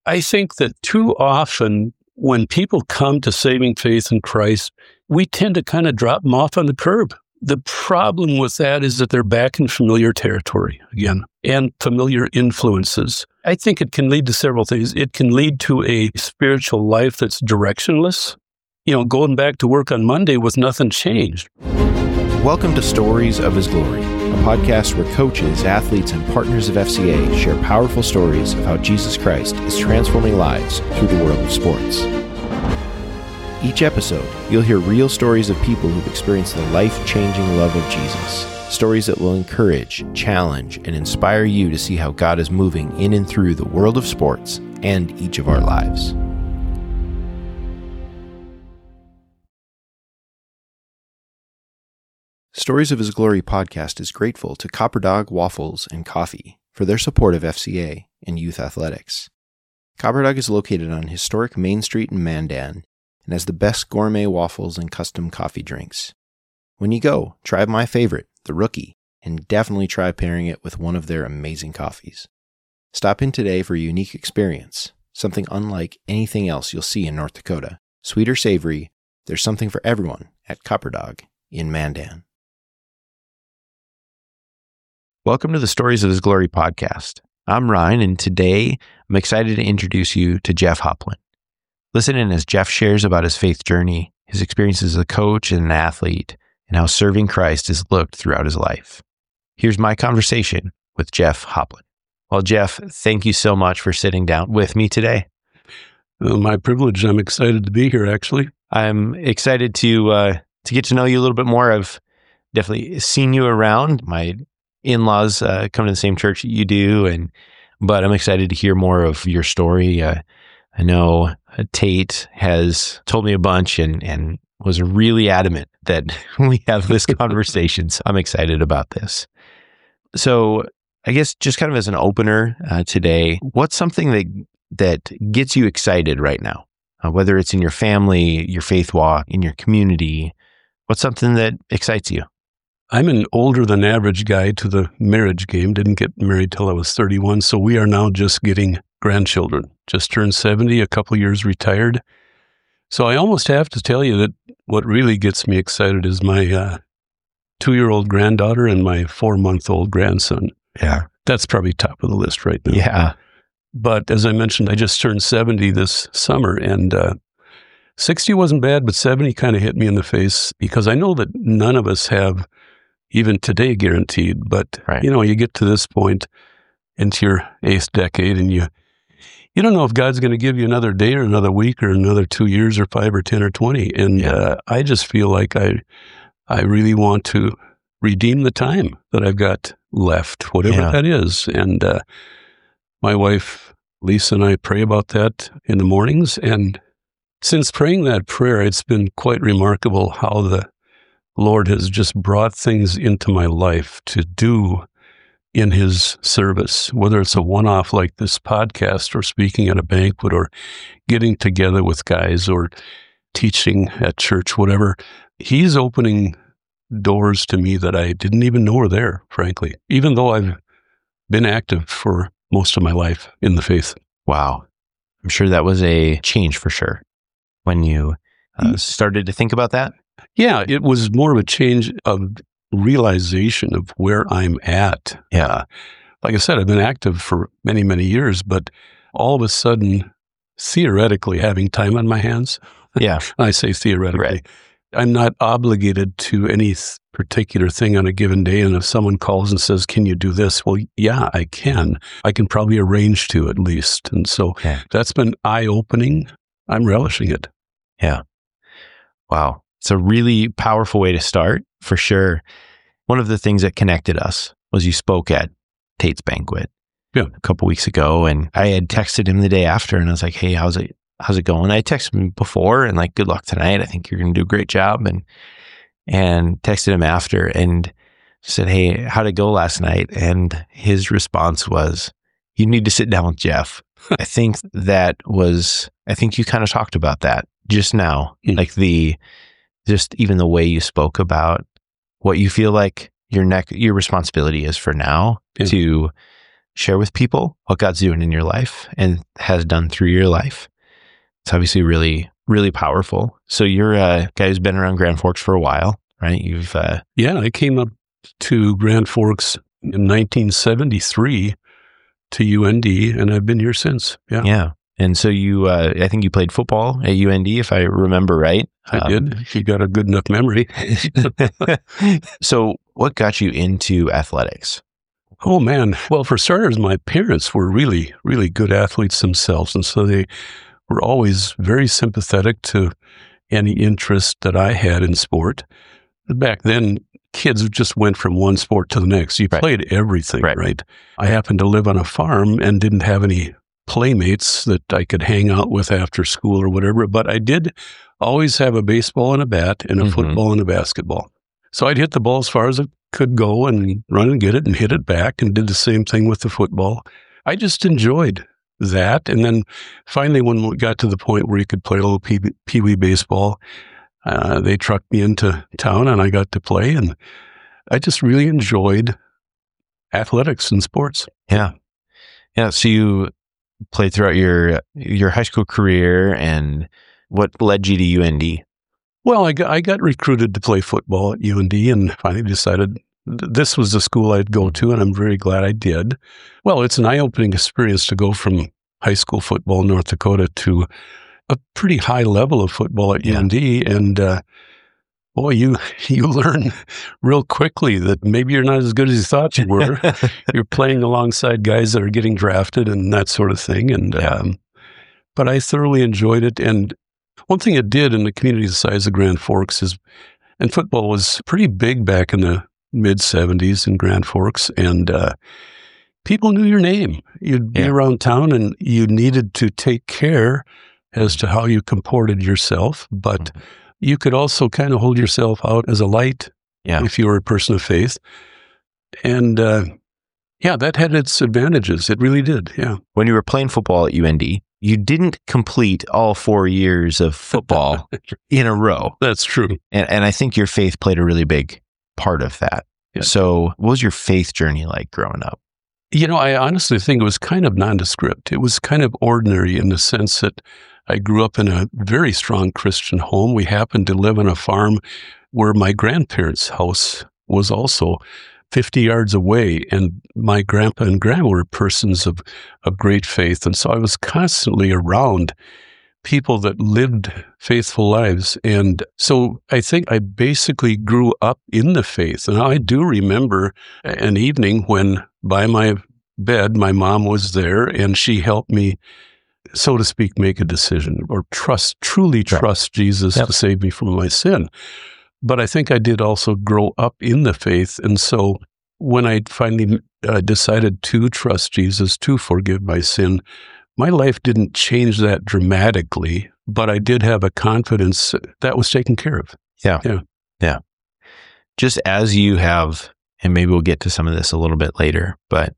I think that too often when people come to saving faith in Christ, we tend to kind of drop them off on the curb. The problem with that is that they're back in familiar territory again and familiar influences. I think it can lead to several things. It can lead to a spiritual life that's directionless. Going back to work on Monday with nothing changed. Welcome to Stories of His Glory, a podcast where coaches, athletes, and partners of FCA share powerful stories of how Jesus Christ is transforming lives through the world of sports. Each episode, you'll hear real stories of people who've experienced the life-changing love of Jesus. Stories that will encourage, challenge, and inspire you to see how God is moving in and through the world of sports and each of our lives. Stories of His Glory podcast is grateful to Copper Dog Waffles and Coffee for their support of FCA and youth athletics. Copper Dog is located on historic Main Street in Mandan and has the best gourmet waffles and custom coffee drinks. When you go, try my favorite, the Rookie, and definitely try pairing it with one of their amazing coffees. Stop in today for a unique experience, something unlike anything else you'll see in North Dakota. Sweet or savory, there's something for everyone at Copper Dog in Mandan. Welcome to the Stories of His Glory podcast. I'm Ryan, and today I'm excited to introduce you to Jeff Hoplin. Listen in as Jeff shares about his faith journey, his experiences as a coach and an athlete, and how serving Christ is looked throughout his life. Here's my conversation with Jeff Hoplin. Well, Jeff, thank you so much for sitting down with me today. My privilege. I'm excited to be here, actually. I'm excited to get to know you a little bit more. I've definitely seen you around. My in-laws come to the same church that you do, but I'm excited to hear more of your story. I know Tate has told me a bunch and was really adamant that we have this conversation. So I'm excited about this. So I guess just kind of as an opener today, what's something that gets you excited right now? Whether it's in your family, your faith walk, in your community, what's something that excites you? I'm an older than average guy to the marriage game. Didn't get married till I was 31. So we are now just getting grandchildren. Just turned 70, a couple years retired. So I almost have to tell you that what really gets me excited is my 2-year-old granddaughter and my 4-month-old grandson. Yeah. That's probably top of the list right now. Yeah. But as I mentioned, I just turned 70 this summer, and 60 wasn't bad, but 70 kind of hit me in the face because I know that none of us have even today guaranteed, but right. You get to this point into your 8th decade and you don't know if God's going to give you another day or another week or another 2 years or 5 or 10 or 20. And I just feel like I really want to redeem the time that I've got left, whatever that is. And my wife, Lisa, and I pray about that in the mornings. And since praying that prayer, it's been quite remarkable how the Lord has just brought things into my life to do in His service, whether it's a one-off like this podcast or speaking at a banquet or getting together with guys or teaching at church, whatever. He's opening doors to me that I didn't even know were there, frankly, even though I've been active for most of my life in the faith. Wow. I'm sure that was a change for sure when you started to think about that. Yeah, it was more of a change of realization of where I'm at. Yeah. Like I said, I've been active for many, many years, but all of a sudden, theoretically, having time on my hands. Yeah. I say theoretically. Right. I'm not obligated to any particular thing on a given day. And if someone calls and says, can you do this? Well, yeah, I can. I can probably arrange to at least. And so that's been eye-opening. I'm relishing it. Yeah. Wow. It's a really powerful way to start, for sure. One of the things that connected us was you spoke at Tate's banquet a couple weeks ago, and I had texted him the day after, and I was like, hey, how's it going? I texted him before and like, good luck tonight. I think you're going to do a great job. And texted him after and said, hey, how'd it go last night? And his response was, you need to sit down with Jeff. I think you kind of talked about that just now, like just even the way you spoke about what you feel like your responsibility is for now to share with people what God's doing in your life and has done through your life. It's obviously really, really powerful. So you're a guy who's been around Grand Forks for a while, right? Yeah, I came up to Grand Forks in 1973 to UND, and I've been here since. Yeah. Yeah. And so you, I think you played football at UND, if I remember right. I did. You got a good enough memory. So what got you into athletics? Oh, man. Well, for starters, my parents were really, really good athletes themselves. And so they were always very sympathetic to any interest that I had in sport. Back then, kids just went from one sport to the next. You played everything, right? I happened to live on a farm and didn't have any playmates that I could hang out with after school or whatever, but I did always have a baseball and a bat and a football and a basketball. So I'd hit the ball as far as it could go and run and get it and hit it back, and did the same thing with the football. I just enjoyed that. And then finally, when we got to the point where you could play a little pee-wee baseball, they trucked me into town and I got to play, and I just really enjoyed athletics and sports. Yeah. Yeah. So you played throughout your high school career, and what led you to UND? Well, I got recruited to play football at UND, and finally decided this was the school I'd go to, and I'm very glad I did. Well, it's an eye-opening experience to go from high school football in North Dakota to a pretty high level of football at UND, and boy, you learn real quickly that maybe you're not as good as you thought you were. You're playing alongside guys that are getting drafted and that sort of thing. And but I thoroughly enjoyed it. And one thing it did in the community the size of Grand Forks is, and football was pretty big back in the mid-'70s in Grand Forks, and people knew your name. You'd be around town, and you needed to take care as to how you comported yourself, but you could also kind of hold yourself out as a light if you were a person of faith. And that had its advantages. It really did, yeah. When you were playing football at UND, you didn't complete all 4 years of football in a row. That's true. And I think your faith played a really big part of that. Yeah. So what was your faith journey like growing up? You know, I honestly think it was kind of nondescript. It was kind of ordinary in the sense that I grew up in a very strong Christian home. We happened to live on a farm where my grandparents' house was also 50 yards away, and my grandpa and grandma were persons of great faith. And so I was constantly around people that lived faithful lives. And so I think I basically grew up in the faith. And I do remember an evening when by my bed, my mom was there, and she helped me, so to speak, make a decision or truly trust Jesus to save me from my sin. But I think I did also grow up in the faith. And so when I finally decided to trust Jesus, to forgive my sin, my life didn't change that dramatically, but I did have a confidence that was taken care of. Yeah. Just as you have, and maybe we'll get to some of this a little bit later, but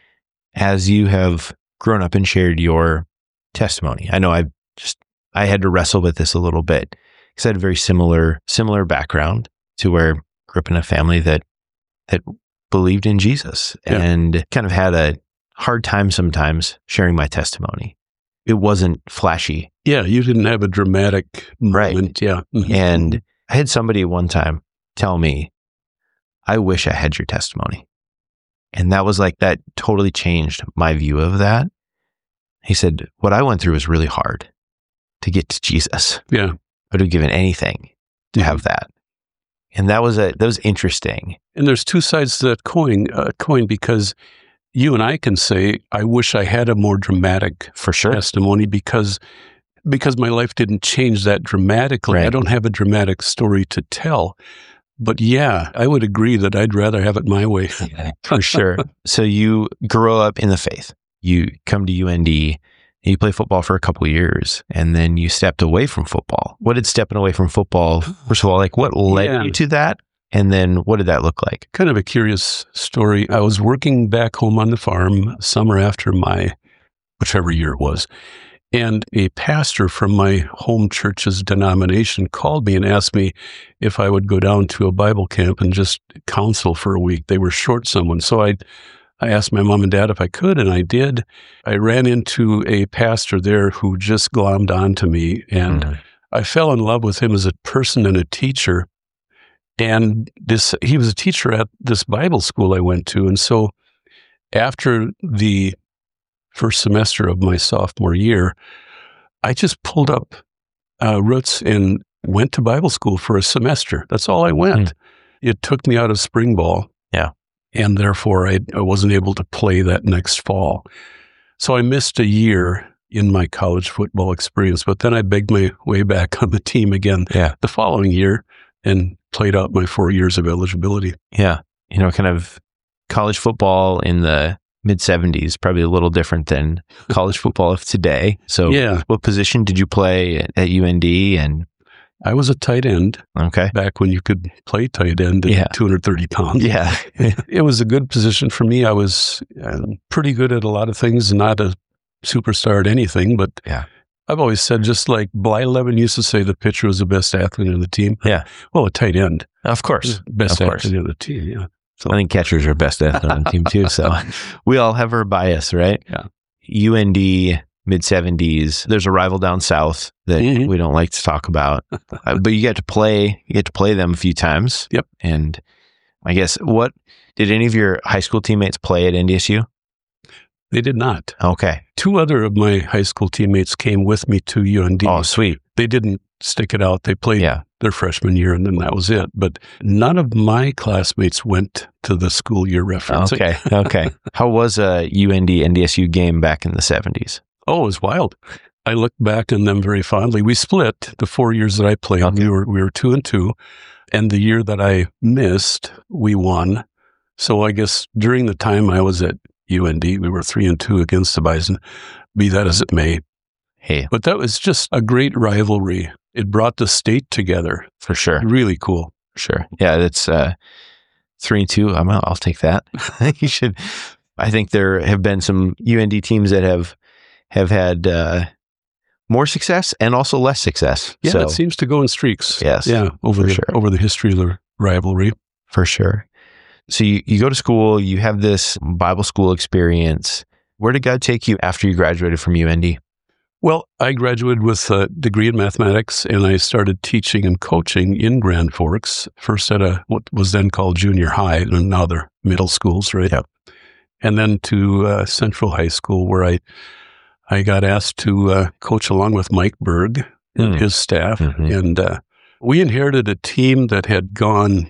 as you have grown up and shared your testimony, I know I had to wrestle with this a little bit because I had a very similar background to where I grew up in a family that believed in Jesus and kind of had a hard time sometimes sharing my testimony. It wasn't flashy. Yeah, you didn't have a dramatic moment. Yeah. Mm-hmm. And I had somebody one time tell me, I wish I had your testimony. And that was like, that totally changed my view of that. He said, what I went through was really hard to get to Jesus. Yeah. I would have given anything to have that. And that was interesting. And there's two sides to that coin because you and I can say, I wish I had a more dramatic testimony because my life didn't change that dramatically. Right. I don't have a dramatic story to tell. But yeah, I would agree that I'd rather have it my way. For sure. So you grow up in the faith. You come to UND, you play football for a couple of years, and then you stepped away from football. What did stepping away from football, first of all, like what led you to that? And then what did that look like? Kind of a curious story. I was working back home on the farm summer after my, whichever year it was, and a pastor from my home church's denomination called me and asked me if I would go down to a Bible camp and just counsel for a week. They were short someone. So I asked my mom and dad if I could, and I did. I ran into a pastor there who just glommed onto me, and I fell in love with him as a person and a teacher. And he was a teacher at this Bible school I went to. And so after the first semester of my sophomore year, I just pulled up roots and went to Bible school for a semester. That's all I went. It took me out of spring ball. Yeah. And therefore, I wasn't able to play that next fall. So I missed a year in my college football experience, but then I begged my way back on the team again the following year and played out my 4 years of eligibility. Yeah. Kind of college football in the mid-'70s, probably a little different than college football of today. So what position did you play at UND? And I was a tight end. Okay. Back when you could play tight end at 230 pounds. Yeah. It was a good position for me. I was pretty good at a lot of things, not a superstar at anything, but I've always said, just like Blyleven used to say, the pitcher was the best athlete on the team. Yeah. Well, a tight end. Of course. Best athlete on the team, yeah. So I think catchers are best athlete on the team too. So we all have our bias, right? Yeah. UND, mid-'70s. There's a rival down south that we don't like to talk about, but you get to play them a few times. Yep. And I guess, did any of your high school teammates play at NDSU? They did not. Okay. 2 other of my high school teammates came with me to UND. Oh, sweet. They didn't stick it out. They played their freshman year, and then that was it. But none of my classmates went to the school year reference. Okay. How was a UND-NDSU game back in the 70s? Oh, it was wild. I look back on them very fondly. We split the 4 years that I played. Okay. We were 2-2, and the year that I missed, we won. So I guess during the time I was at UND, we were 3-2 against the Bison, be that as it may. Hey. But that was just a great rivalry. It brought the state together. For sure. Really cool. Sure. Yeah, that's 3-2. I'll take that. You should. I think there have been some UND teams that have had more success and also less success. Yeah, it seems to go in streaks. Yes. Yeah, over the history of the rivalry. For sure. So you go to school, you have this Bible school experience. Where did God take you after you graduated from UND? Well, I graduated with a degree in mathematics, and I started teaching and coaching in Grand Forks, first at what was then called junior high, and now they're middle schools, right? Yep. And then to Central High School, where I got asked to coach along with Mike Berg and his staff. Mm-hmm. And we inherited a team that had gone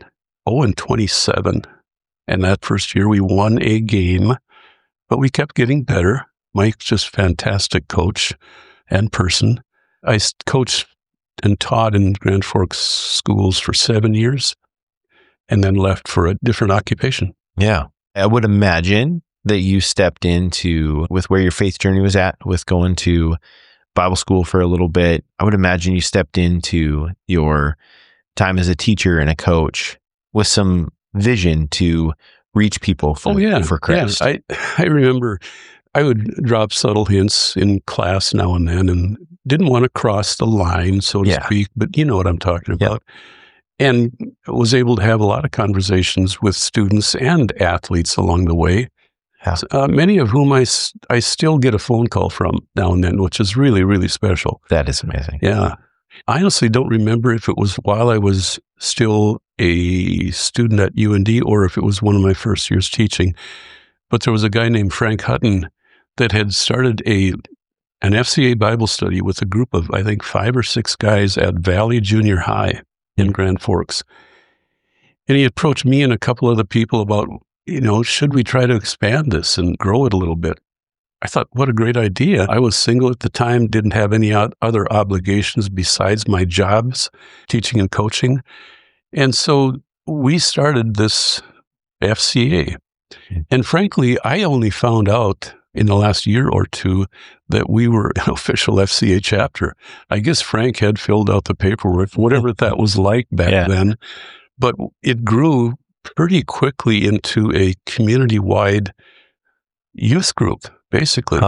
0-27. And that first year, we won a game, but we kept getting better. Mike's just fantastic coach and person. I coached and taught in Grand Forks schools for 7 years and then left for a different occupation. Yeah. I would imagine that you stepped into, with where your faith journey was at, with going to Bible school for a little bit, I would imagine you stepped into your time as a teacher and a coach with some vision to reach people for Christ. Yeah. I remember I would drop subtle hints in class now and then and didn't want to cross the line, so to speak, but you know what I'm talking about. And was able to have a lot of conversations with students and athletes along the way, many of whom I still get a phone call from now and then, which is really, really special. That is amazing. Yeah. I honestly don't remember if it was while I was still a student at UND or if it was one of my first years teaching. But there was a guy named Frank Hutton that had started an FCA Bible study with a group of, I think, 5 or 6 guys at Valley Junior High in Grand Forks. And he approached me and a couple other people about, should we try to expand this and grow it a little bit? I thought, what a great idea. I was single at the time, didn't have any other obligations besides my jobs, teaching and coaching. And so we started this FCA. And frankly, I only found out in the last year or two that we were an official FCA chapter. I guess Frank had filled out the paperwork, whatever that was like back then. But it grew pretty quickly into a community-wide youth group, basically.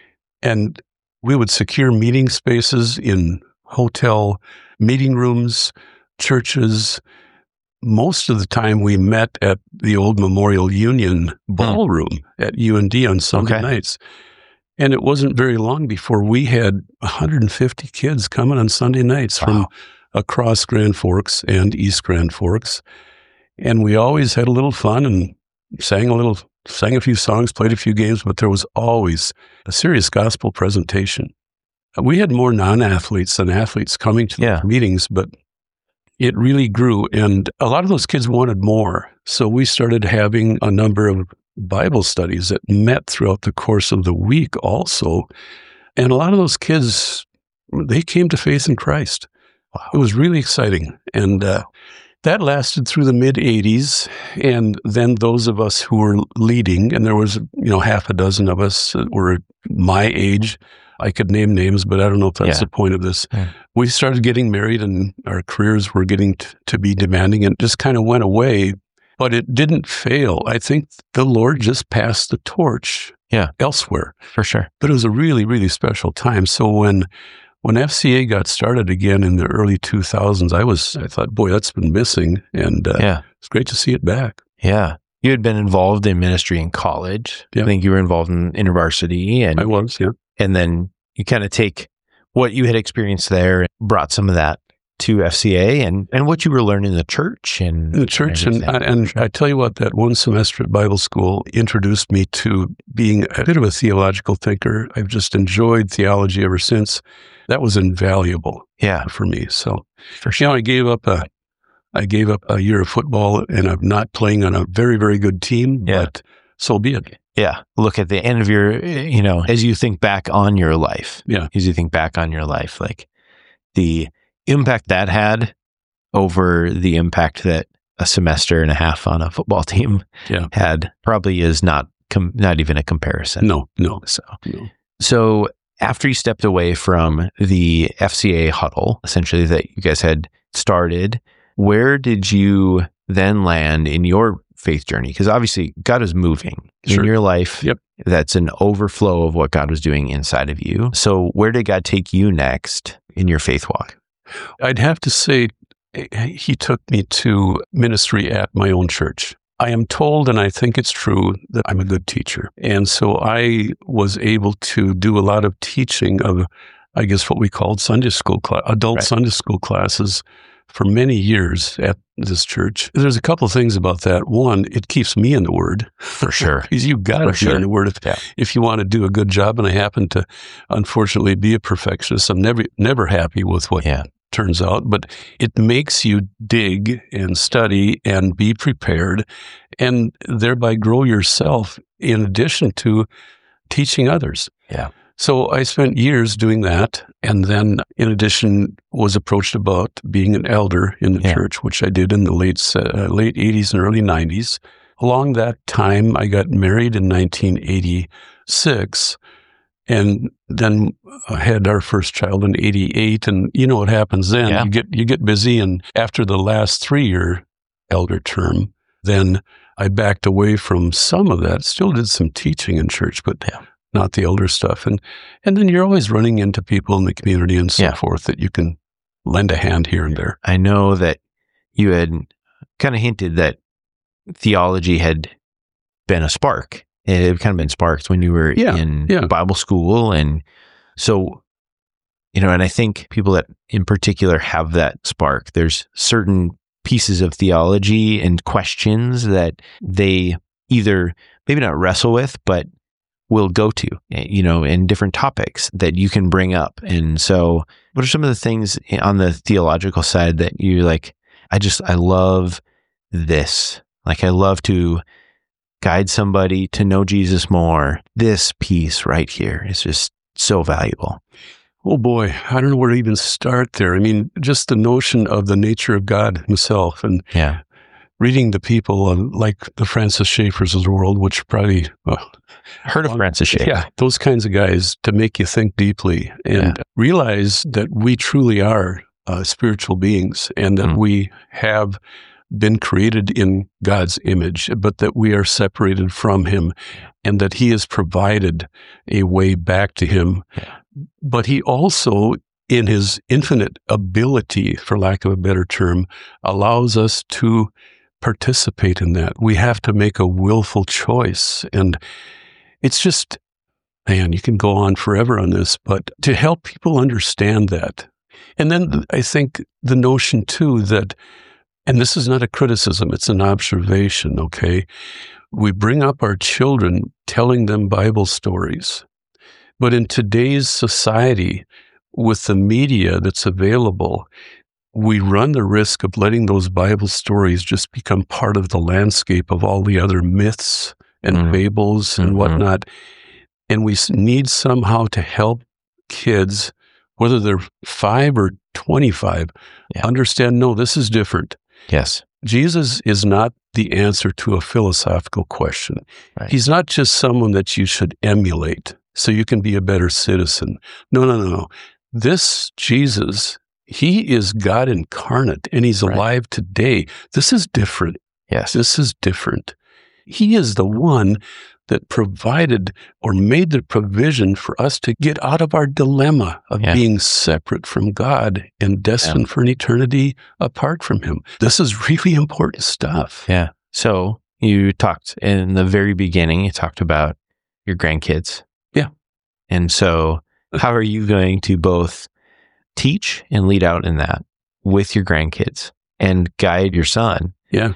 And we would secure meeting spaces in hotel meeting rooms, churches, most of the time we met at the old Memorial Union ballroom at UND on Sunday nights. And it wasn't very long before we had 150 kids coming on Sunday nights from across Grand Forks and East Grand Forks. And we always had a little fun and sang a few songs, played a few games, but there was always a serious gospel presentation. We had more non-athletes than athletes coming to the meetings, but it really grew. And a lot of those kids wanted more. So we started having a number of Bible studies that met throughout the course of the week also. And a lot of those kids, they came to faith in Christ. It was really exciting. And that lasted through the mid-'80s. And then those of us who were leading, and there was, half a dozen of us that were my age. I could name names, but I don't know if that's the point of this. Yeah. We started getting married and our careers were getting to be demanding and just kind of went away, but it didn't fail. I think the Lord just passed the torch elsewhere. For sure. But it was a really, really special time. So when FCA got started again in the early 2000s, I thought, boy, that's been missing. And it's great to see it back. Yeah. You had been involved in ministry in college. Yeah. I think you were involved in InterVarsity. And I was, yeah. And then you kind of take what you had experienced there and brought some of that to FCA and what you were learning in the church. And I tell you what, that one semester at Bible school introduced me to being a bit of a theological thinker. I've just enjoyed theology ever since. That was invaluable for me. So, for sure. I gave up a year of football and I'm not playing on a very, very good team, but so be it. Yeah. Look at the end of your, as you think back on your life, like the impact that had over the impact that a semester and a half on a football team had probably is not even a comparison. No. So after you stepped away from the FCA huddle, essentially that you guys had started, where did you then land in your faith journey? Because obviously God is moving in your life. Yep. That's an overflow of what God was doing inside of you. So where did God take you next in your faith walk? I'd have to say he took me to ministry at my own church. I am told, and I think it's true, that I'm a good teacher. And so I was able to do a lot of teaching of, I guess, what we called Sunday school adult Sunday school classes for many years at this church. There's a couple of things about that. One, it keeps me in the Word. For sure. Because you've got to be in the Word if you want to do a good job. And I happen to, unfortunately, be a perfectionist. I'm never happy with what turns out, but it makes you dig and study and be prepared and thereby grow yourself in addition to teaching others. Yeah. So I spent years doing that, and then in addition was approached about being an elder in the church, which I did in the late 80s and early 90s. Along that time, I got married in 1986, and then had our first child in 88. And you know what happens then? Yeah. You get busy, and after the last 3-year elder term, then I backed away from some of that. Still did some teaching in church, but not the elder stuff. And then you're always running into people in the community and so forth that you can lend a hand here and there. I know that you had kind of hinted that theology had been a spark. It had kind of been sparked when you were in Bible school. And so, and I think people that in particular have that spark, there's certain pieces of theology and questions that they either maybe not wrestle with, but will go to, in different topics that you can bring up. And so what are some of the things on the theological side that you're like, I love this. Like, I love to guide somebody to know Jesus more. This piece right here is just so valuable. Oh boy, I don't know where to even start there. I mean, just the notion of the nature of God himself and reading the people like the Francis Schaeffers of the world, which probably... heard of Francis Schaeffer. Yeah, those kinds of guys to make you think deeply and realize that we truly are spiritual beings and that we have been created in God's image, but that we are separated from him and that he has provided a way back to him. But he also in his infinite ability, for lack of a better term, allows us to participate in that. We have to make a willful choice. And it's just, man, you can go on forever on this, but to help people understand that. And then I think the notion too that, and this is not a criticism, it's an observation, okay? We bring up our children telling them Bible stories. But in today's society, with the media that's available, we run the risk of letting those Bible stories just become part of the landscape of all the other myths and fables and whatnot. And we need somehow to help kids, whether they're 5 or 25, understand, no, this is different. Yes. Jesus is not the answer to a philosophical question. Right. He's not just someone that you should emulate so you can be a better citizen. No. This Jesus, he is God incarnate, and he's alive today. This is different. Yes. This is different. He is the one that provided or made the provision for us to get out of our dilemma of being separate from God and destined for an eternity apart from him. This is really important stuff. Yeah. So you talked in the very beginning, you talked about your grandkids. Yeah. And so how are you going to both teach and lead out in that with your grandkids and guide your son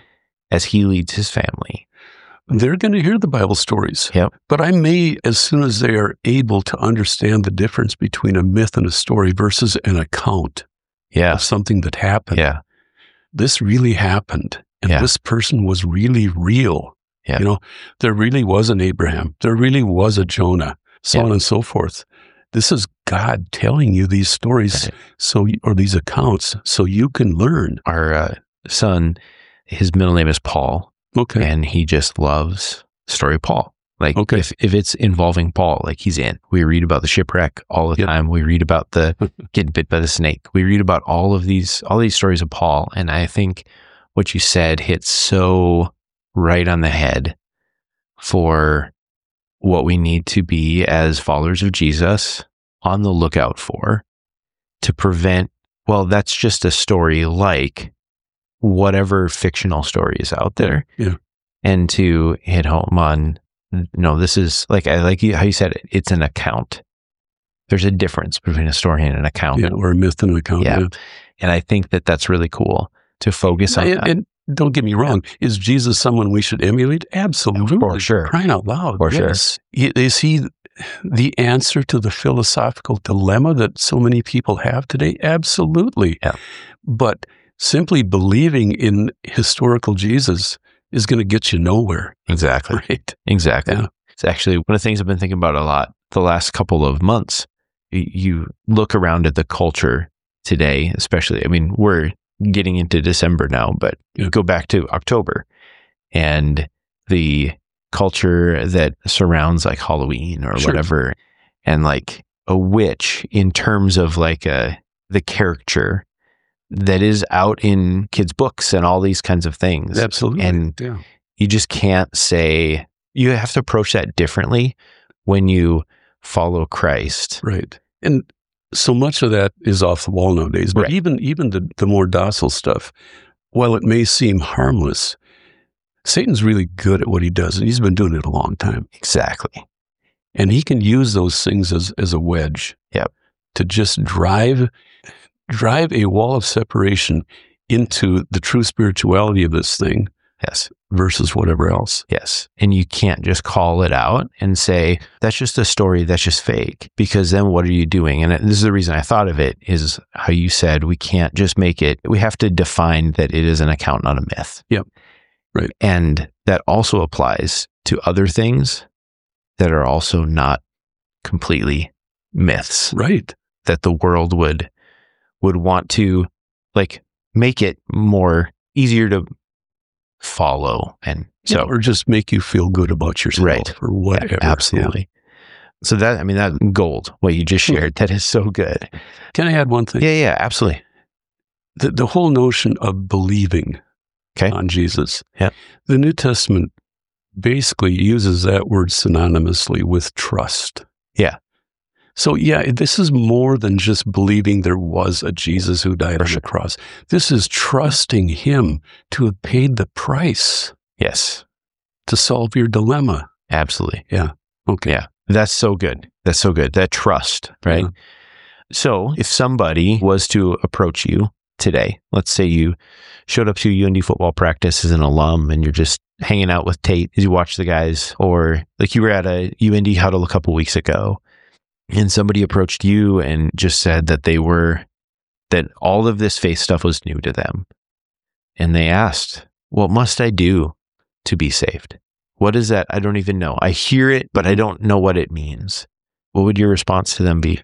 as he leads his family? They're going to hear the Bible stories. Yep. But I may, as soon as they are able to understand the difference between a myth and a story versus an account of something that happened. Yeah. This really happened. And this person was really real. Yeah. You know, there really was an Abraham. There really was a Jonah, so on and so forth. This is God telling you these stories, or these accounts, so you can learn. Our son, his middle name is Paul. Okay. And he just loves the story of Paul. Like if it's involving Paul, like he's in. We read about the shipwreck all the time. We read about the getting bit by the snake. We read about all these stories of Paul. And I think what you said hits so right on the head for what we need to be as followers of Jesus on the lookout for to prevent, well, that's just a story like whatever fictional story is out there. Yeah. And to hit home on, no, this is like, I like how you said it, it's an account. There's a difference between a story and an account. Yeah, or a myth and an account. Yeah. And I think that that's really cool to focus on that. And don't get me wrong. Is Jesus someone we should emulate? Absolutely. For sure. Crying out loud. For sure. Is he the answer to the philosophical dilemma that so many people have today? Absolutely. Yeah. But simply believing in historical Jesus is going to get you nowhere. Exactly. Right? Exactly. Yeah. It's actually one of the things I've been thinking about a lot the last couple of months. You look around at the culture today, especially, I mean, we're getting into December now, but you go back to October and the culture that surrounds like Halloween or whatever, and like a witch in terms of like the caricature that is out in kids' books and all these kinds of things. Absolutely. And you just can't say, you have to approach that differently when you follow Christ. Right. And so much of that is off the wall nowadays, but even the more docile stuff, while it may seem harmless, Satan's really good at what he does, and he's been doing it a long time. Exactly. And he can use those things as a wedge to just drive a wall of separation into the true spirituality of this thing. Yes. Versus whatever else. Yes. And you can't just call it out and say, that's just a story, that's just fake. Because then what are you doing? And this is the reason I thought of it, is how you said we can't just make it, we have to define that it is an account, not a myth. Yep. Right. And that also applies to other things that are also not completely myths. Right. That the world would want to like make it more easier to follow, and so or just make you feel good about yourself or whatever. Absolutely. So that, I mean, that gold, what you just shared, that is so good. Can I add one thing? Yeah, absolutely. The whole notion of believing on Jesus. Yeah. The New Testament basically uses that word synonymously with trust. Yeah. So yeah, this is more than just believing there was a Jesus who died on the cross. This is trusting him to have paid the price. Yes. To solve your dilemma. Absolutely. Yeah. Okay. Yeah. That's so good. That's so good. That trust, right? Yeah. So if somebody was to approach you today, let's say you showed up to UND football practice as an alum and you're just hanging out with Tate as you watch the guys, or like you were at a UND huddle a couple weeks ago and somebody approached you and just said that that all of this faith stuff was new to them. And they asked, what must I do to be saved? What is that? I don't even know. I hear it, but I don't know what it means. What would your response to them be?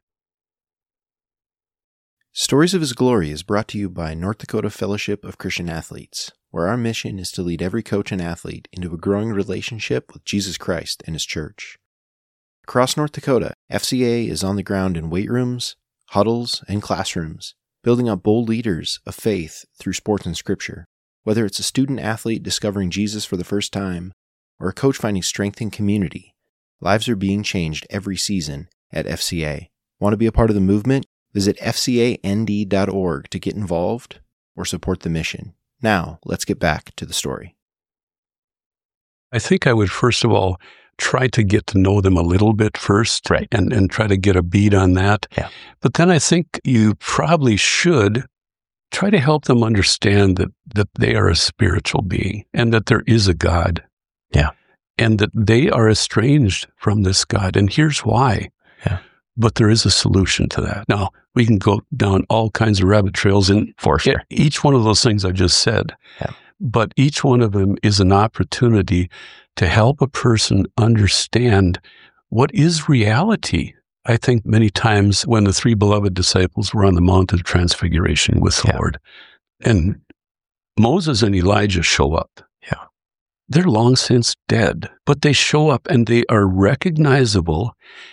Stories of His Glory is brought to you by North Dakota Fellowship of Christian Athletes, where our mission is to lead every coach and athlete into a growing relationship with Jesus Christ and His church. Across North Dakota, FCA is on the ground in weight rooms, huddles, and classrooms, building up bold leaders of faith through sports and scripture. Whether it's a student athlete discovering Jesus for the first time, or a coach finding strength in community, lives are being changed every season at FCA. Want to be a part of the movement? Visit fcand.org to get involved or support the mission. Now, let's get back to the story. I think I would, first of all, try to get to know them a little bit first, right, and try to get a beat on that. Yeah. But then I think you probably should try to help them understand that they are a spiritual being and that there is a God. Yeah. And that they are estranged from this God. And here's why. Yeah. But there is a solution to that. Now, we can go down all kinds of rabbit trails in for sure. Each one of those things I just said. Yeah. But each one of them is an opportunity to help a person understand what is reality. I think many times when the three beloved disciples were on the Mount of Transfiguration with the Lord, and Moses and Elijah show up. Yeah. They're long since dead, but they show up and they are recognizable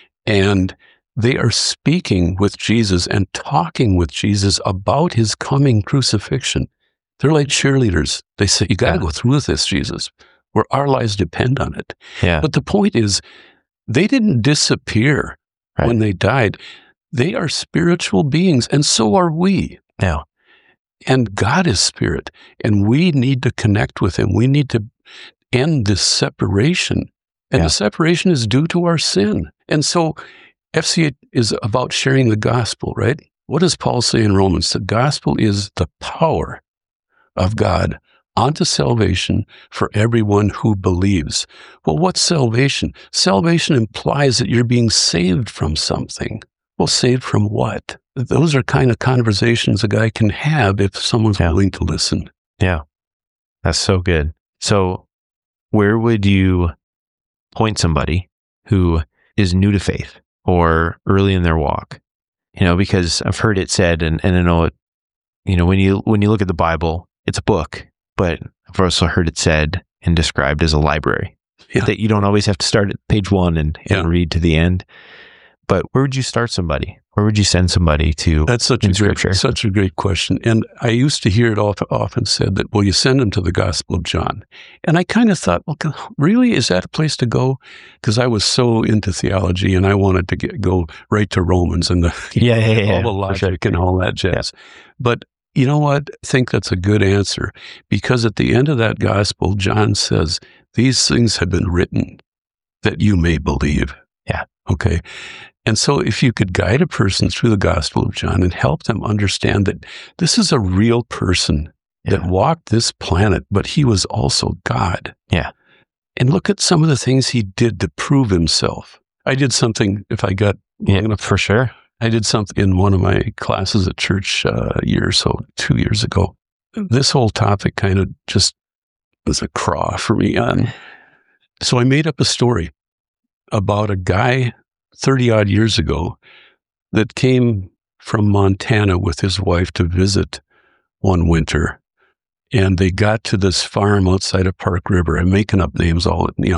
and they are speaking with Jesus and talking with Jesus about his coming crucifixion. They're like cheerleaders. They say, you got to go through with this, Jesus, where our lives depend on it. Yeah. But the point is, they didn't disappear when they died. They are spiritual beings, and so are we. Yeah. And God is spirit, and we need to connect with him. We need to end this separation. And the separation is due to our sin. And so FCA is about sharing the gospel, right? What does Paul say in Romans? The gospel is the power of God unto salvation for everyone who believes. Well, what's salvation? Salvation implies that you're being saved from something. Well, saved from what? Those are kind of conversations a guy can have if someone's willing to listen. Yeah. That's so good. So where would you point somebody who is new to faith or early in their walk? Because I've heard it said, and I know it, when you look at the Bible, it's a book, but I've also heard it said and described as a library. That you don't always have to start at page 1 and read to the end. But where would you start somebody? Where would you send somebody to? That's such a great question. And I used to hear it often said that, well, you send them to the Gospel of John. And I kind of thought, well, really, is that a place to go? Because I was so into theology and I wanted to go right to Romans and all the logic and all that jazz. Yeah. But you know what? I think that's a good answer, because at the end of that gospel, John says, these things have been written that you may believe. Yeah. Okay. And so if you could guide a person through the Gospel of John and help them understand that this is a real person that walked this planet, but he was also God. Yeah. And look at some of the things he did to prove himself. I did something, if I got... for sure. I did something in one of my classes at church a year or so, 2 years ago. This whole topic kind of just was a craw for me. So I made up a story about a guy 30-odd years ago that came from Montana with his wife to visit one winter. And they got to this farm outside of Park River. I'm making up names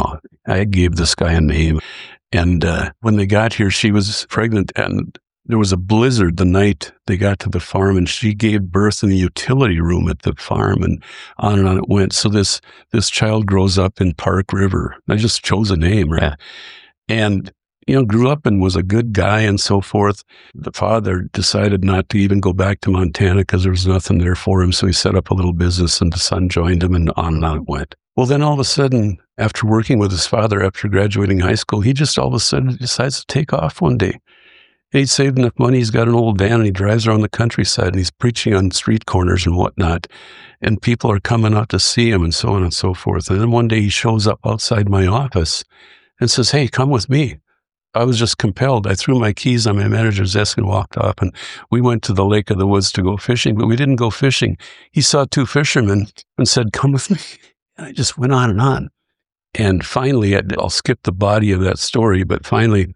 I gave this guy a name. And when they got here, she was pregnant, and there was a blizzard the night they got to the farm, and she gave birth in the utility room at the farm, and on it went. So this child grows up in Park River. I just chose a name, right? Yeah. And grew up and was a good guy and so forth. The father decided not to even go back to Montana because there was nothing there for him. So he set up a little business and the son joined him and on it went. Well, then all of a sudden, after working with his father after graduating high school, he just all of a sudden decides to take off one day. And he'd saved enough money. He's got an old van and he drives around the countryside and he's preaching on street corners and whatnot. And people are coming out to see him and so on and so forth. And then one day he shows up outside my office and says, "Hey, come with me." I was just compelled. I threw my keys on my manager's desk and walked off. And we went to the Lake of the Woods to go fishing, but we didn't go fishing. He saw two fishermen and said, "Come with me." And I just went on and on. And finally, I'll skip the body of that story, but finally,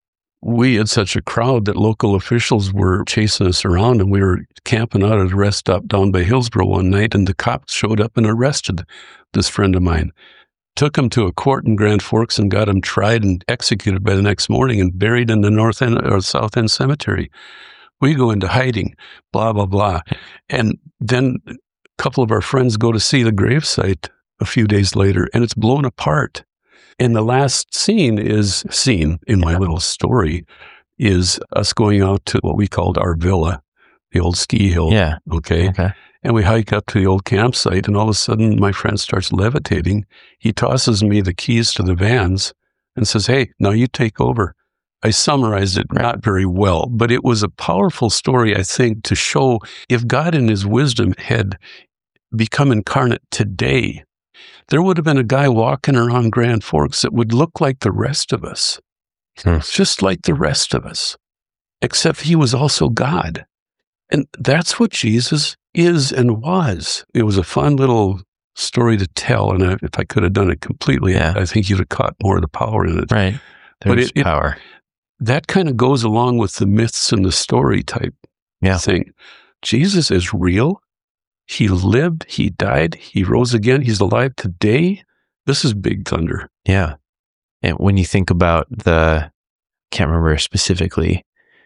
we had such a crowd that local officials were chasing us around, and we were camping out at a rest stop down by Hillsboro one night, and the cops showed up and arrested this friend of mine. Took him to a court in Grand Forks and got him tried and executed by the next morning and buried in the North End or South End Cemetery. We go into hiding, blah, blah, blah. And then a couple of our friends go to see the gravesite a few days later, and it's blown apart. And the last scene in my little story is us going out to what we called our villa, the old ski hill. Yeah. Okay. And we hike up to the old campsite, and all of a sudden my friend starts levitating. He tosses me the keys to the vans and says, "Hey, now you take over." I summarized it not very well, but it was a powerful story, I think, to show if God in his wisdom had become incarnate today, there would have been a guy walking around Grand Forks that would look like the rest of us, just like the rest of us, except he was also God. And that's what Jesus is and was. It was a fun little story to tell, and if I could have done it completely, I think you'd have caught more of the power in it. Right. There's power. That kind of goes along with the myths and the story type thing. Jesus is real. He lived, he died, he rose again, he's alive today. This is big thunder. Yeah. And when you think about can't remember specifically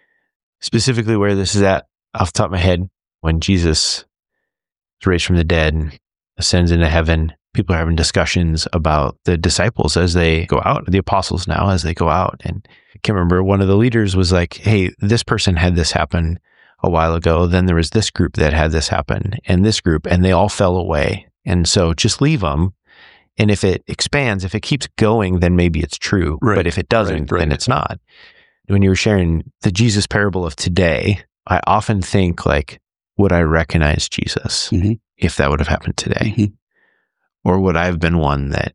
where this is at off the top of my head, when Jesus is raised from the dead and ascends into heaven, people are having discussions about the disciples as they go out, the apostles now as they go out. And I can't remember, one of the leaders was like, "Hey, this person had this happen a while ago. Then there was this group that had this happen and this group, and they all fell away. And so just leave them. And if it expands, if it keeps going, then maybe it's true. Right. But if it doesn't, then it's not." When you were sharing the Jesus parable of today, I often think like, would I recognize Jesus if that would have happened today? Or would I have been one that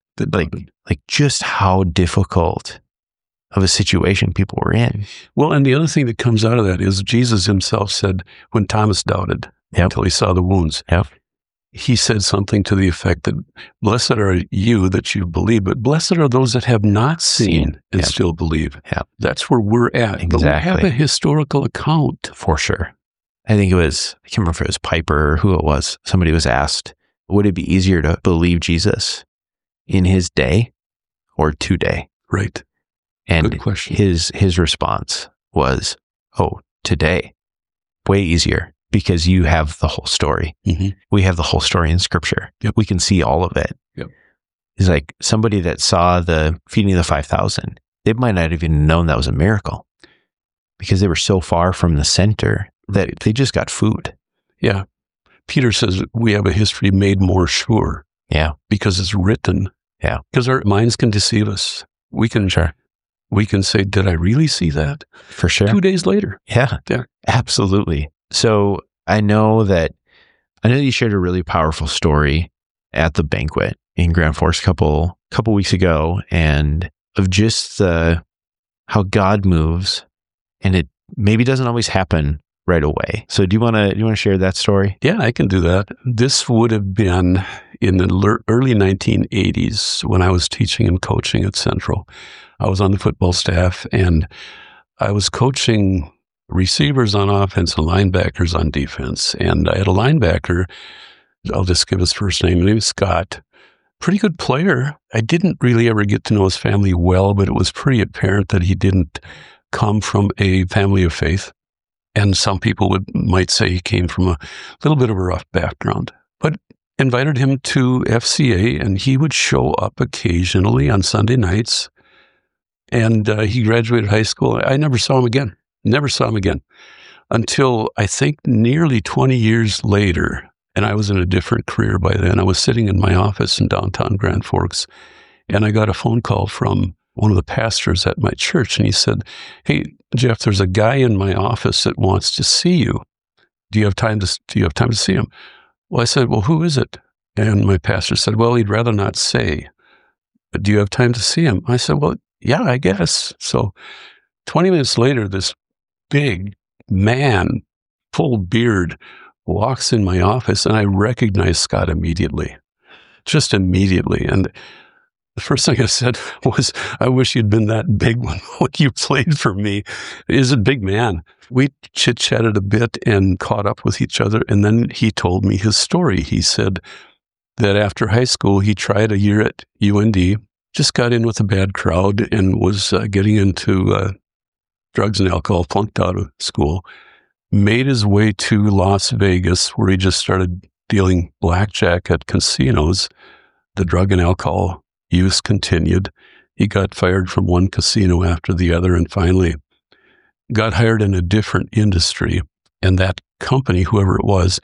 like just how difficult of a situation people were in? Well, and the other thing that comes out of that is Jesus himself said, when Thomas doubted until he saw the wounds, he said something to the effect that, "Blessed are you that you believe, but blessed are those that have not seen and still believe." That's where we're at. Exactly. But we have a historical account. For sure. I can't remember if it was Piper or who it was. Somebody was asked, would it be easier to believe Jesus in his day or today? Right. And good question. His response was, "Oh, today, way easier, because you have the whole story. We have the whole story in Scripture. We can see all of it." He's like, somebody that saw the feeding of the 5,000, they might not have even known that was a miracle because they were so far from the center that they just got food. Yeah. Peter says we have a history made more sure. Yeah. Because it's written. Yeah. Because our minds can deceive us. We can say, "Did I really see that?" For sure. 2 days later. Yeah. Absolutely. So I know that you shared a really powerful story at the banquet in Grand Forks a couple weeks ago, and of just how God moves, and it maybe doesn't always happen right away. So do you want to share that story? Yeah, I can do that. This would have been in the early 1980s when I was teaching and coaching at Central. I was on the football staff, and I was coaching receivers on offense and linebackers on defense. And I had a linebacker, I'll just give his first name. His name is Scott. Pretty good player. I didn't really ever get to know his family well, but it was pretty apparent that he didn't come from a family of faith. And some people might say he came from a little bit of a rough background. But invited him to FCA, and he would show up occasionally on Sunday nights. And he graduated high school. I never saw him again. Never saw him again until I think nearly 20 years later. And I was in a different career by then. I was sitting in my office in downtown Grand Forks, and I got a phone call from one of the pastors at my church. And he said, "Hey, Jeff, there's a guy in my office that wants to see you. Do you have time to see him?" Well, I said, "Well, who is it?" And my pastor said, "Well, he'd rather not say. But do you have time to see him?" I said, "Well, yeah, I guess." So 20 minutes later, this big man, full beard, walks in my office, and I recognize Scott immediately, just immediately. And the first thing I said was, "I wish you'd been that big when you played for me." He's a big man. We chit-chatted a bit and caught up with each other, and then he told me his story. He said that after high school, he tried a year at UND, just got in with a bad crowd and was getting into drugs and alcohol, flunked out of school, made his way to Las Vegas, where he just started dealing blackjack at casinos. The drug and alcohol use continued. He got fired from one casino after the other and finally got hired in a different industry. And that company, whoever it was,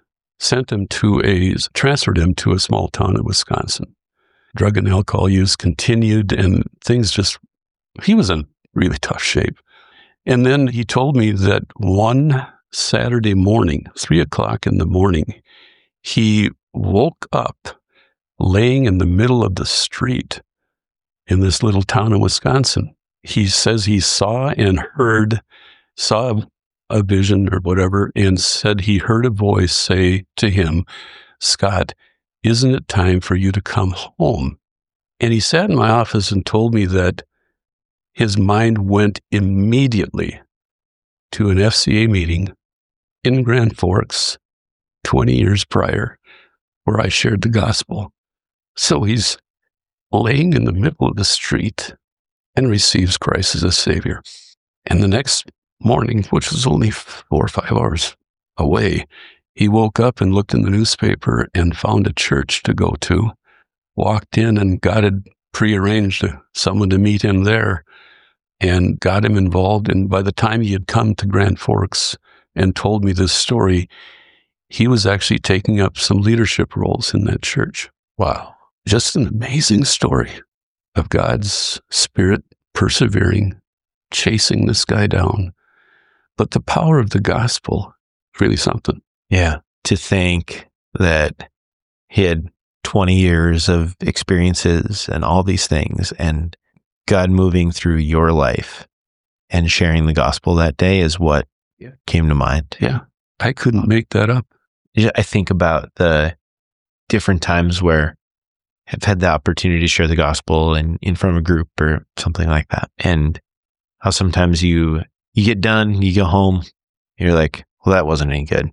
transferred him to a small town in Wisconsin. Drug and alcohol use continued, and he was in really tough shape. And then he told me that one Saturday morning, 3:00 in the morning, he woke up laying in the middle of the street in this little town in Wisconsin. He says he saw a vision or whatever, and said he heard a voice say to him, "Scott, isn't it time for you to come home?" And he sat in my office and told me that his mind went immediately to an FCA meeting in Grand Forks 20 years prior, where I shared the gospel. So he's laying in the middle of the street and receives Christ as a Savior. And the next morning, which was only 4 or 5 hours away, he woke up and looked in the newspaper and found a church to go to, walked in and got it prearranged, someone to meet him there, and got him involved. And by the time he had come to Grand Forks and told me this story, he was actually taking up some leadership roles in that church. Wow. Just an amazing story of God's Spirit persevering, chasing this guy down. But the power of the gospel, really something. Yeah. To think that he had 20 years of experiences and all these things, and God moving through your life and sharing the gospel that day is what came to mind. Yeah. I couldn't make that up. I think about the different times where I've had the opportunity to share the gospel in front of a group or something like that. And how sometimes you get done, you go home, you're like, well, that wasn't any good.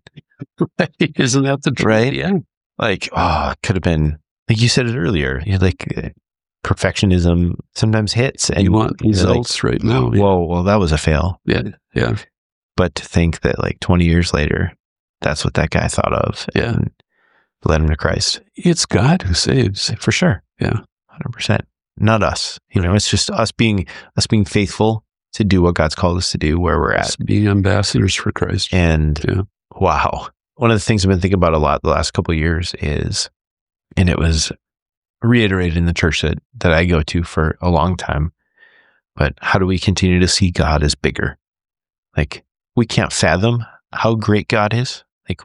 Isn't that the truth? Right? Yeah. Like, it could have been, like you said it earlier, you're like, perfectionism sometimes hits, and you want results right now. Whoa, well, that was a fail. Yeah. But to think that like 20 years later, that's what that guy thought of. Yeah. And led him to Christ. It's God who saves. For sure. Yeah. 100%. Not us. It's just us being faithful to do what God's called us to do where we're at. Just being ambassadors for Christ. And wow. One of the things I've been thinking about a lot the last couple of years is, and it was reiterated in the church that I go to for a long time, but how do we continue to see God as bigger? Like, we can't fathom how great God is. Like,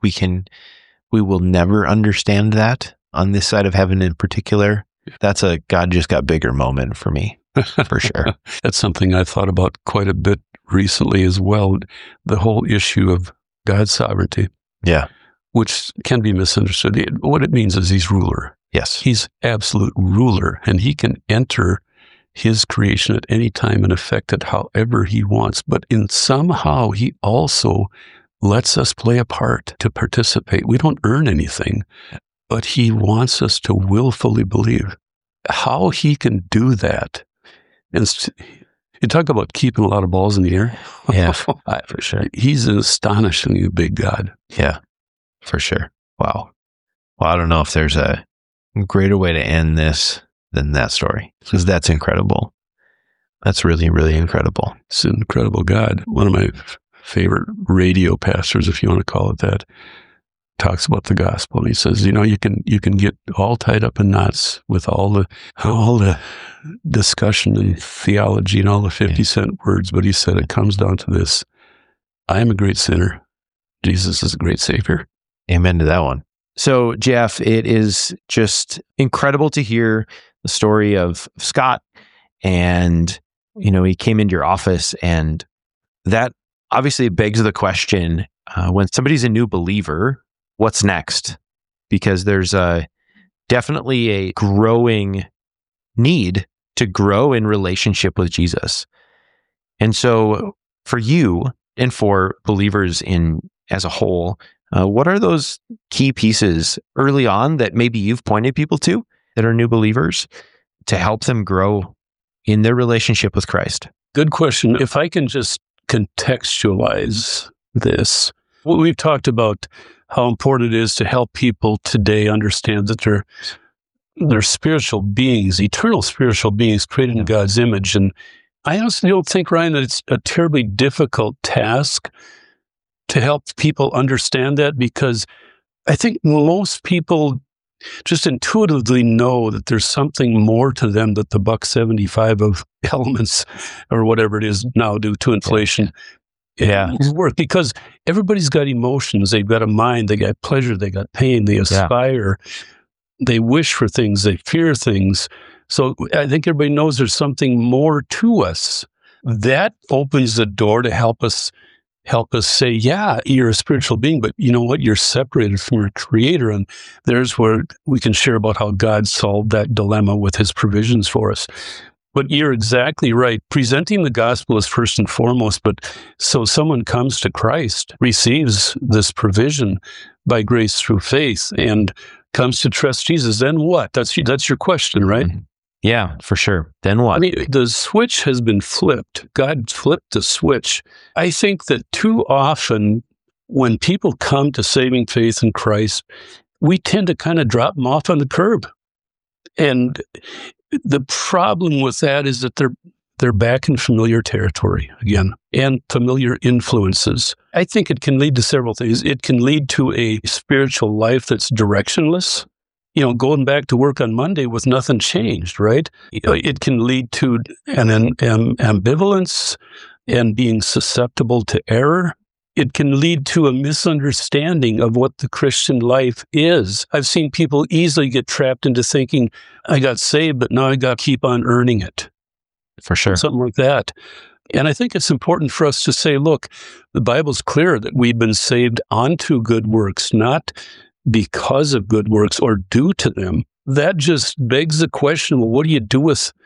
we will never understand that on this side of heaven in particular. That's a God just got bigger moment for me, for sure. That's something I thought about quite a bit recently as well. The whole issue of God's sovereignty. Yeah. Which can be misunderstood. What it means is he's ruler. Yes. He's absolute ruler, and he can enter his creation at any time and affect it however he wants. But somehow he also lets us play a part to participate. We don't earn anything, but he wants us to willfully believe. How he can do that. And you talk about keeping a lot of balls in the air. Yeah, for sure. He's an astonishingly big God. Yeah, for sure. Wow. Well, I don't know if there's a greater way to end this than that story, because that's incredible. That's really, really incredible. It's an incredible God. One of my favorite radio pastors, if you want to call it that, talks about the gospel. And he says, you can get all tied up in knots with all the discussion and theology and all the 50-cent words. But he said, it comes down to this: I am a great sinner. Jesus is a great Savior. Amen to that one. So, Jeff, it is just incredible to hear the story of Scott. And, he came into your office, and that obviously begs the question, when somebody's a new believer, what's next? Because there's definitely a growing need to grow in relationship with Jesus. And so for you and for believers as a whole, what are those key pieces early on that maybe you've pointed people to that are new believers to help them grow in their relationship with Christ? Good question. If I can just contextualize this, we've talked about how important it is to help people today understand that they're spiritual beings, eternal spiritual beings created in God's image. And I honestly don't think, Ryan, that it's a terribly difficult task to help people understand that, because I think most people just intuitively know that there's something more to them that the $1.75 of elements or whatever it is now due to inflation. It's worth, because everybody's got emotions. They've got a mind. They got pleasure. They got pain. They aspire. They wish for things. They fear things. So I think everybody knows there's something more to us. That opens the door to help us say, yeah, you're a spiritual being, but you know what? You're separated from your Creator. And there's where we can share about how God solved that dilemma with His provisions for us. But you're exactly right. Presenting the gospel is first and foremost, but so someone comes to Christ, receives this provision by grace through faith, and comes to trust Jesus, then what? That's your question, right? Mm-hmm. Yeah, for sure. Then what? I mean, the switch has been flipped. God flipped the switch. I think that too often when people come to saving faith in Christ, we tend to kind of drop them off on the curb. And the problem with that is that they're back in familiar territory again, and familiar influences. I think it can lead to several things. It can lead to a spiritual life that's directionless. Going back to work on Monday with nothing changed, right? It can lead to an ambivalence and being susceptible to error. It can lead to a misunderstanding of what the Christian life is. I've seen people easily get trapped into thinking, I got saved, but now I got to keep on earning it. For sure. Something like that. And I think it's important for us to say, look, the Bible's clear that we've been saved onto good works, not because of good works or due to them. That just begs the question, well, what do you do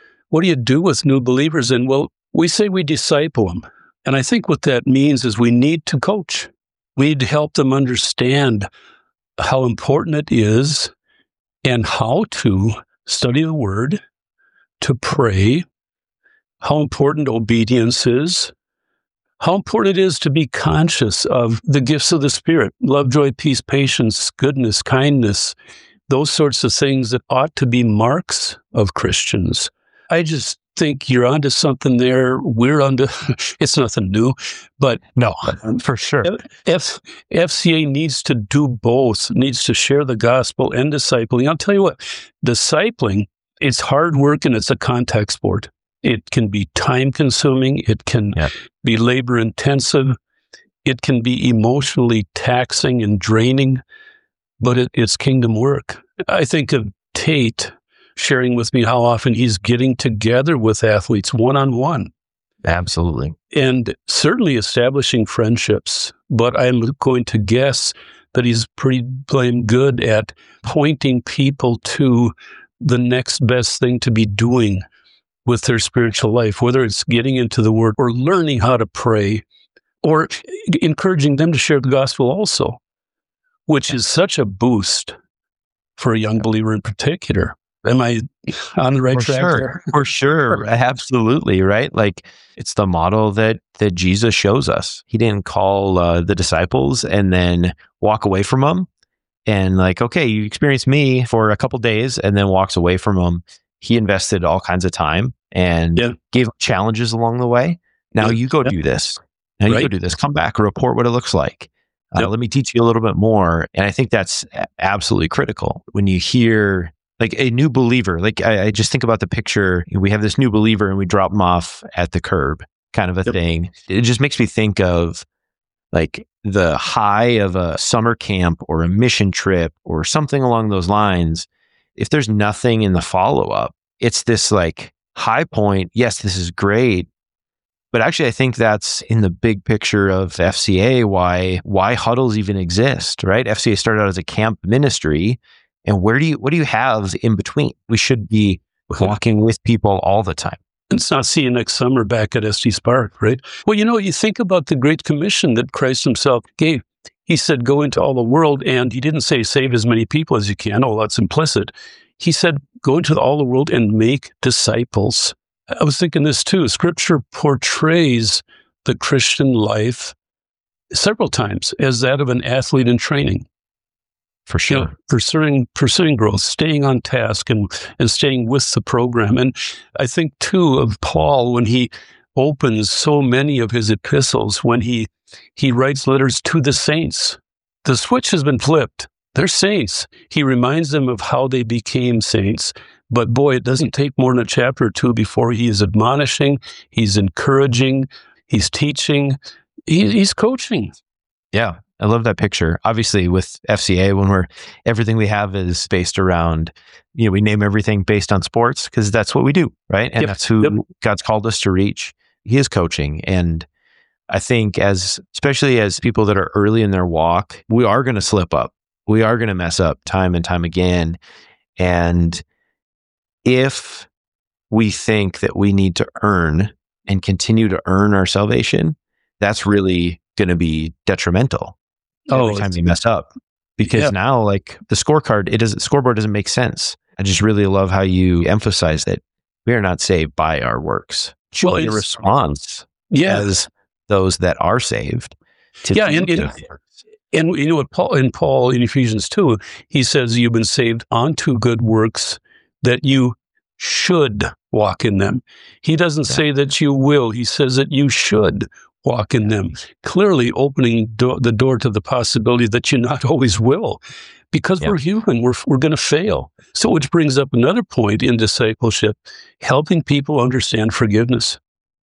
with new believers? And we say we disciple them. And I think what that means is we need to coach. We need to help them understand how important it is and how to study the Word, to pray, how important obedience is, how important it is to be conscious of the gifts of the Spirit, love, joy, peace, patience, goodness, kindness, those sorts of things that ought to be marks of Christians. I just think you're onto something there. We're onto, it's nothing new, but no, for sure. FCA needs to do both, needs to share the gospel and discipling. I'll tell you what, discipling, it's hard work and it's a contact sport. It can be time consuming. It can be labor intensive. It can be emotionally taxing and draining, but it's kingdom work. I think of Tate sharing with me how often he's getting together with athletes one-on-one. Absolutely. And certainly establishing friendships. But I'm going to guess that he's pretty blame good at pointing people to the next best thing to be doing with their spiritual life, whether it's getting into the Word or learning how to pray or encouraging them to share the gospel also, which is such a boost for a young believer in particular. Am I on the right track there? For sure. Absolutely, right? Like, it's the model that Jesus shows us. He didn't call the disciples and then walk away from them and like, okay, you experienced me for a couple days and then walks away from them. he invested all kinds of time and gave challenges along the way. Now you go do this. Now you go do this. Come back, report what it looks like. Let me teach you a little bit more. And I think that's absolutely critical when you hear like a new believer. Like I just think about the picture. We have this new believer and we drop them off at the curb, kind of a thing. It just makes me think of like the high of a summer camp or a mission trip or something along those lines. If there's nothing in the follow-up, it's this like high point. Yes, this is great. But actually, I think that's in the big picture of FCA, why huddles even exist, right? FCA started out as a camp ministry. And what do you have in between? We should be walking with people all the time. It's not see you next summer back at Estes Park, right? Well, you think about the Great Commission that Christ himself gave. He said, go into all the world. And he didn't say save as many people as you can. Oh, that's implicit. He said, go into all the world and make disciples. I was thinking this too. Scripture portrays the Christian life several times as that of an athlete in training. For sure. Pursuing growth, staying on task and staying with the program. And I think too of Paul when he opens so many of his epistles, when he writes letters to the saints. The switch has been flipped. They're saints. He reminds them of how they became saints. But boy, it doesn't take more than a chapter or two before he is admonishing, he's encouraging, he's teaching, he's coaching. Yeah, I love that picture. Obviously, with FCA, when everything we have is based around, we name everything based on sports because that's what we do, right? And that's who God's called us to reach. He is coaching. And I think especially as people that are early in their walk, we are going to slip up. We are going to mess up time and time again. And if we think that we need to earn and continue to earn our salvation, that's really going to be detrimental every time we mess up. Because now, like the scoreboard doesn't make sense. I just really love how you emphasize that we are not saved by our works. Well, your response as those that are saved. And what Paul in Ephesians 2, he says you've been saved unto good works that you should walk in them. He doesn't say that you will. He says that you should walk in them, clearly opening the door to the possibility that you not always will, because we're human. We're going to fail. So which brings up another point in discipleship, helping people understand forgiveness.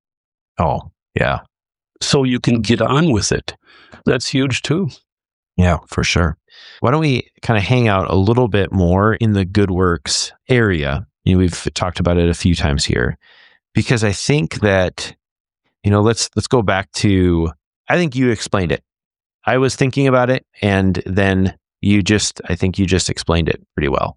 Oh, yeah. So you can get on with it. That's huge too. Yeah, for sure. Why don't we kind of hang out a little bit more in the good works area? We've talked about it a few times here, because I think that, let's go back to, I think you explained it. I was thinking about it, and then I think you just explained it pretty well.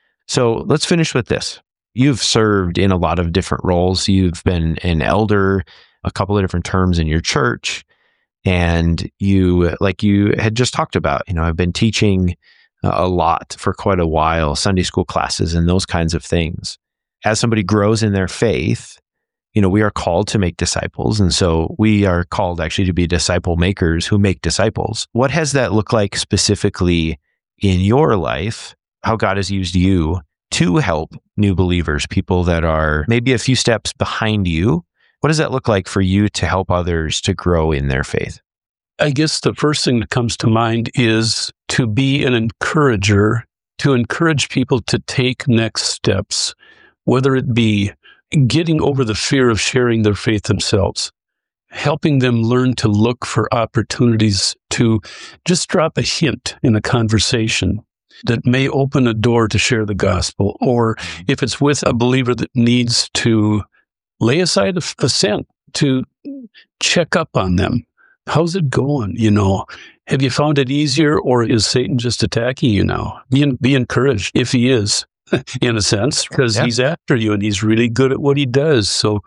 So let's finish with this. You've served in a lot of different roles. You've been an elder, a couple of different terms in your church. And you had just talked about, I've been teaching a lot for quite a while, Sunday school classes and those kinds of things. As somebody grows in their faith, we are called to make disciples. And so we are called actually to be disciple makers who make disciples. What has that looked like specifically in your life? How God has used you to help new believers, people that are maybe a few steps behind you? What does that look like for you to help others to grow in their faith? I guess the first thing that comes to mind is to be an encourager, to encourage people to take next steps, whether it be getting over the fear of sharing their faith themselves, helping them learn to look for opportunities to just drop a hint in a conversation that may open a door to share the gospel, or if it's with a believer that needs to lay aside a sin, to check up on them. How's it going? Have you found it easier, or is Satan just attacking you now? Be encouraged if he is, in a sense, because he's after you and he's really good at what he does. So,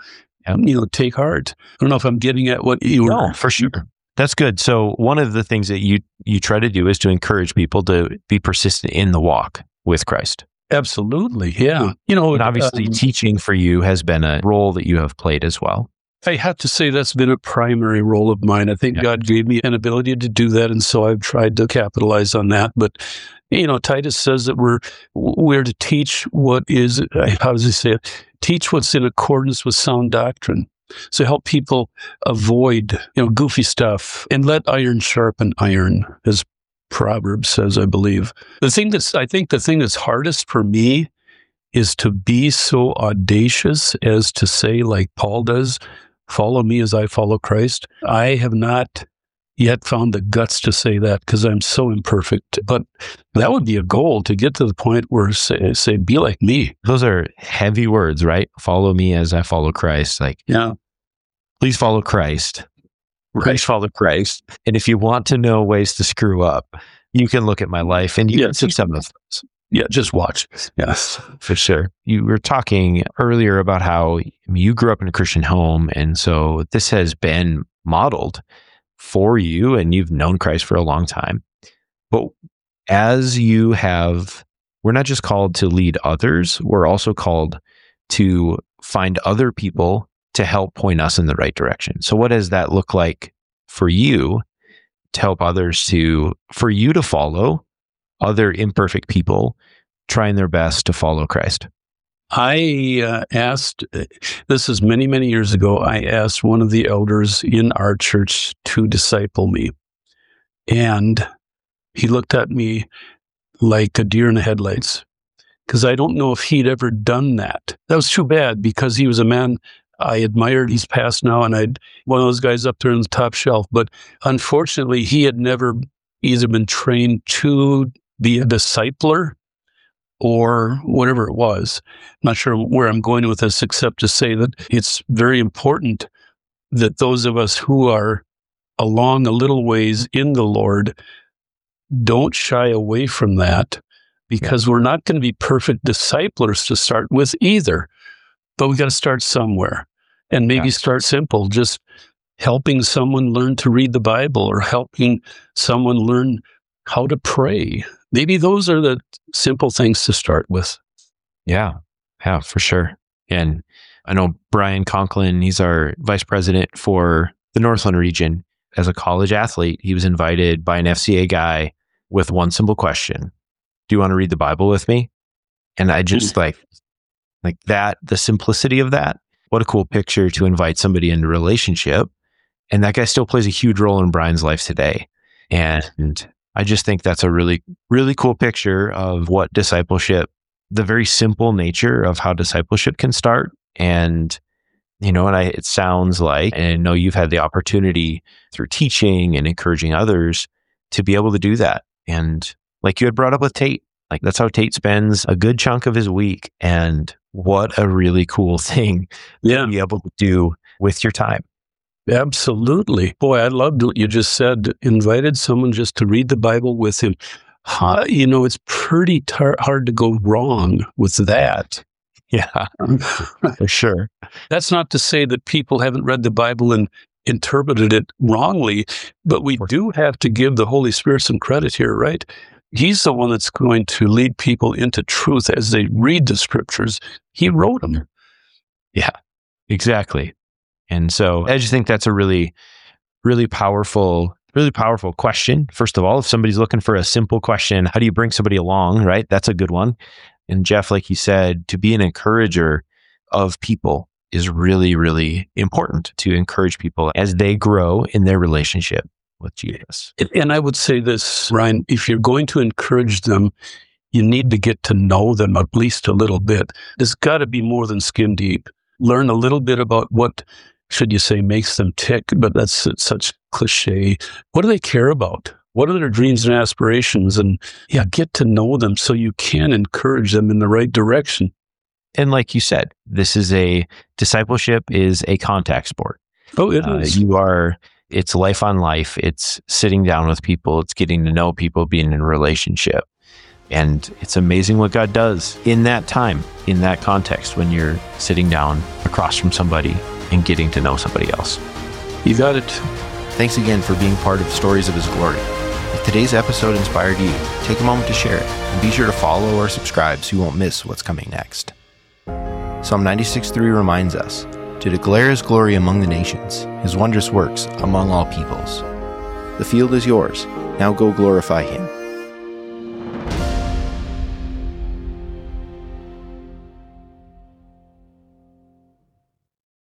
take heart. I don't know if I'm getting at what you were. No, for sure. That's good. So one of the things that you try to do is to encourage people to be persistent in the walk with Christ. Absolutely. Yeah. And obviously teaching for you has been a role that you have played as well. I have to say that's been a primary role of mine. I think God gave me an ability to do that, and so I've tried to capitalize on that. But, Titus says that we're to teach what is, how does he say it? Teach what's in accordance with sound doctrine. So help people avoid, goofy stuff, and let iron sharpen iron, as Proverbs says, I believe. I think the thing that's hardest for me is to be so audacious as to say, like Paul does, follow me as I follow Christ. I have not yet found the guts to say that because I'm so imperfect. But that would be a goal, to get to the point where say be like me. Those are heavy words, right? Follow me as I follow Christ. Please follow Christ. Please follow Christ. And if you want to know ways to screw up, you can look at my life and you can see some of those. Yeah, just watch. Yes, for sure. You were talking earlier about how you grew up in a Christian home, and so this has been modeled for you, and you've known Christ for a long time. But as you have, we're not just called to lead others, we're also called to find other people to help point us in the right direction. So what does that look like for you to help others for you to follow other imperfect people trying their best to follow Christ? I asked, this is many, many years ago, I asked one of the elders in our church to disciple me. And he looked at me like a deer in the headlights, because I don't know if he'd ever done that. That was too bad, because he was a man I admired. He's passed now, and I'd one of those guys up there on the top shelf. But unfortunately, he had never either been trained to be a discipler or whatever it was. I'm not sure where I'm going with this, except to say that it's very important that those of us who are along a little ways in the Lord don't shy away from that, because we're not going to be perfect disciplers to start with either. But we got to start somewhere, and maybe start simple, just helping someone learn to read the Bible, or helping someone learn how to pray. Maybe those are the simple things to start with. Yeah, for sure. And I know Brian Conklin, he's our vice president for the Northland region. As a college athlete, he was invited by an FCA guy with one simple question: do you want to read the Bible with me? And I just like that, the simplicity of that. What a cool picture to invite somebody into a relationship. And that guy still plays a huge role in Brian's life today. And I just think that's a really, really cool picture of what discipleship, the very simple nature of how discipleship can start. And, it sounds like, and I know you've had the opportunity through teaching and encouraging others to be able to do that. And like you had brought up with Tate, like that's how Tate spends a good chunk of his week. And what a really cool thing to be able to do with your time. Absolutely. Boy, I loved what you just said. Invited someone just to read the Bible with him. It's pretty hard to go wrong with that. Yeah, for sure. That's not to say that people haven't read the Bible and interpreted it wrongly, but we do have to give the Holy Spirit some credit here, right? He's the one that's going to lead people into truth as they read the scriptures. He wrote them. Yeah, exactly. And so I just think that's a really, really powerful question. First of all, if somebody's looking for a simple question, how do you bring somebody along, right? That's a good one. And Jeff, like you said, to be an encourager of people is really, really important, to encourage people as they grow in their relationship with Jesus. And I would say this, Ryan, if you're going to encourage them, you need to get to know them at least a little bit. There's got to be more than skin deep. Learn a little bit about what, should you say, makes them tick, but that's such cliche. What do they care about? What are their dreams and aspirations? And get to know them so you can encourage them in the right direction. And like you said, discipleship is a contact sport. Oh, it is. It's life on life. It's sitting down with people. It's getting to know people, being in a relationship. And it's amazing what God does in that time, in that context, when you're sitting down across from somebody and getting to know somebody else. You got it. Thanks again for being part of Stories of His Glory. If today's episode inspired you, take a moment to share it, and be sure to follow or subscribe so you won't miss what's coming next. Psalm 96:3 reminds us, to declare his glory among the nations, his wondrous works among all peoples. The field is yours. Now go glorify him.